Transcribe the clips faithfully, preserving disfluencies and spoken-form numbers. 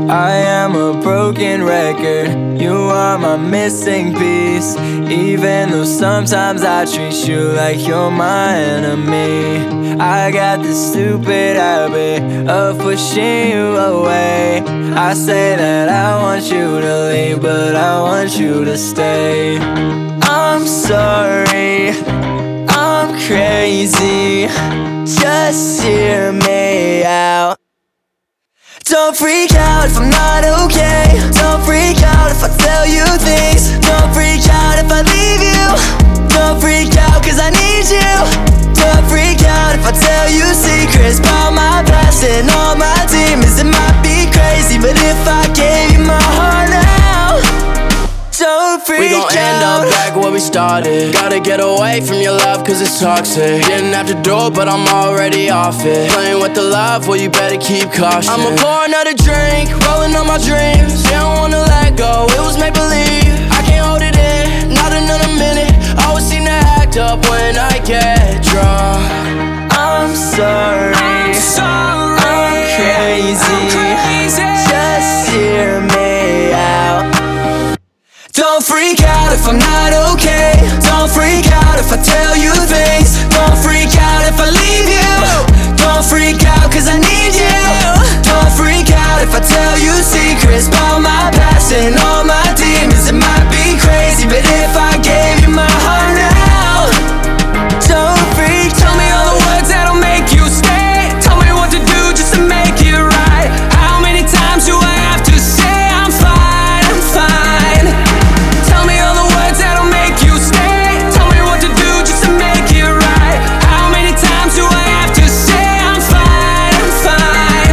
I am a broken record, you are my missing piece. Even though sometimes I treat you like you're my enemy, I got this stupid habit of pushing you away. I say that I want you to leave, but I want you to stay. I'm sorry, I'm crazy, just hear me out. Don't freak out if I'm not okay. Don't freak out if I tell you things. Don't freak out if I leave you. Don't freak out cause I need you. Don't freak out if I tell you secrets about my past and all my demons. It might be crazy, but if I gave you my heart now, don't freak out. We gon' end up back where we started. Gotta get away from your love cause it's toxic. Didn't have to do it but I'm already off it. Playing with the love, well you better keep caution. I'ma pour another drink, rolling on my dreams. They don't wanna let go, it was make believe. I can't hold it in, not another minute. Always seem to act up when I get drunk. I'm sorry, I'm sorry, I'm crazy, I'm crazy. Just hear me out. Don't freak out if I'm not okay. Don't freak out if I tell you things. Don't freak out if I leave you. Don't freak out cause I need you. Don't freak out if I tell you secrets about my past and all my demons. It might be crazy, but if I gave you my heart now, don't freak out. Tell me all the words that'll make you stay. Tell me what to do just to make it right. How many times do I have to say I'm fine, I'm fine? Tell me all the words that'll make you stay. Tell me what to do just to make it right. How many times do I have to say I'm fine, I'm fine?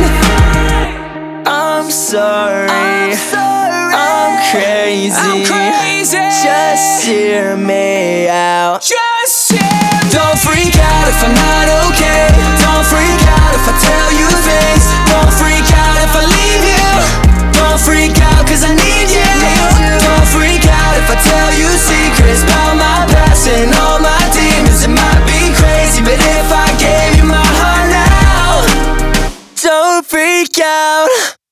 I'm sorry, I'm sorry, I'm crazy, I'm crazy. Just hear me out. Just say Don't freak out if I'm not okay. Don't freak out if I tell you things. Don't freak out if I leave you. Don't freak out cause I need you. Don't freak out if I tell you secrets about my past and all my demons. It might be crazy, but if I gave you my heart now, don't freak out.